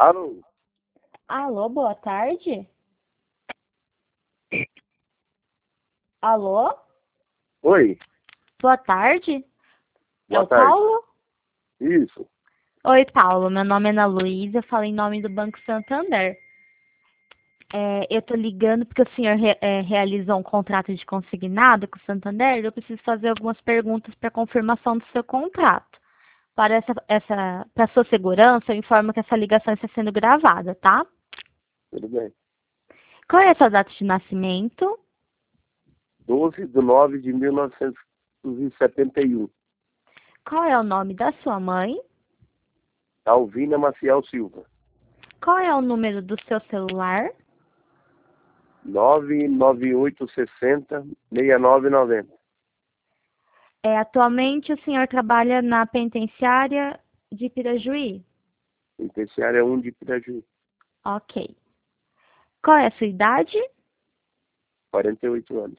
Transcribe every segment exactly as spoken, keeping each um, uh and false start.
Alô? Alô, boa tarde. Alô? Oi, Boa tarde. É boa o tarde. Paulo? Isso, Oi, Paulo. Meu nome é Ana Luísa. Eu falo em nome do Banco Santander. É, eu tô ligando porque o senhor re- é, realizou um contrato de consignado com o Santander. Eu preciso fazer algumas perguntas para confirmação do seu contrato. Para essa, essa, para sua segurança, eu informo que essa ligação está sendo gravada, tá? tudo bem. Qual é a sua data de nascimento? doze de nove de mil novecentos e setenta e um. Qual é o nome da sua mãe? Alvina Maciel Silva. Qual é o número do seu celular? nove nove oito seis zero, seis nove nove zero. É, atualmente o senhor trabalha na penitenciária de Pirajuí? Penitenciária um de Piraju. Ok. Qual é a sua idade? quarenta e oito anos.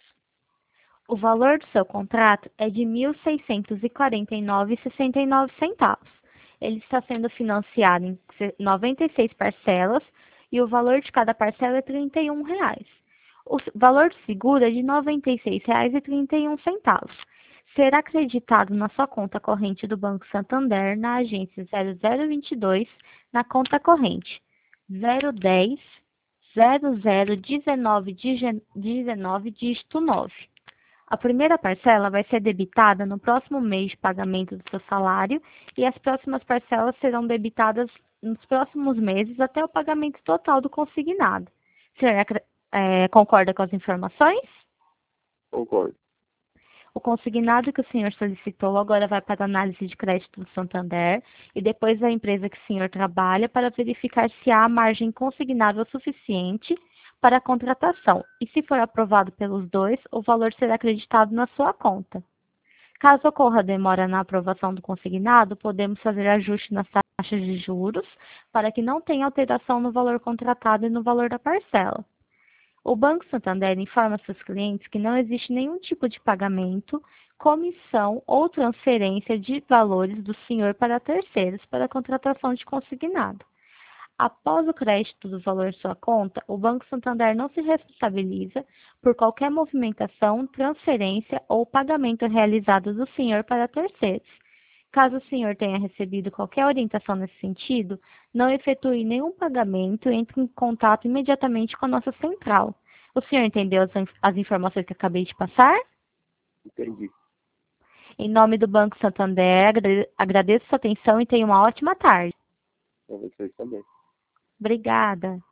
O valor do seu contrato é de mil seiscentos e quarenta e nove reais e sessenta e nove centavos. Ele está sendo financiado em noventa e seis parcelas e o valor de cada parcela é trinta e um reais. O valor do seguro é de noventa e seis reais e trinta e um centavos. Será acreditado na sua conta corrente do Banco Santander na agência zero zero vinte e dois, na conta corrente zero dez zero zero dezenove dezenove dígito nove. A primeira parcela vai ser debitada no próximo mês de pagamento do seu salário e as próximas parcelas serão debitadas nos próximos meses até o pagamento total do consignado. O senhor é, concorda com as informações? Concordo. O consignado que o senhor solicitou agora vai para a análise de crédito do Santander e depois a empresa que o senhor trabalha para verificar se há margem consignável suficiente para a contratação. E se for aprovado pelos dois, o valor será acreditado na sua conta. Caso ocorra demora na aprovação do consignado, podemos fazer ajuste nas taxas de juros para que não tenha alteração no valor contratado e no valor da parcela. O Banco Santander informa seus clientes que não existe nenhum tipo de pagamento, comissão ou transferência de valores do senhor para terceiros para a contratação de consignado. Após o crédito do valor de sua conta, o Banco Santander não se responsabiliza por qualquer movimentação, transferência ou pagamento realizado do senhor para terceiros. Caso o senhor tenha recebido qualquer orientação nesse sentido, não efetue nenhum pagamento e entre em contato imediatamente com a nossa central. O senhor entendeu as, as informações que acabei de passar? Entendi. Em nome do Banco Santander, agradeço sua atenção e tenha uma ótima tarde. Para vocês também. Obrigada.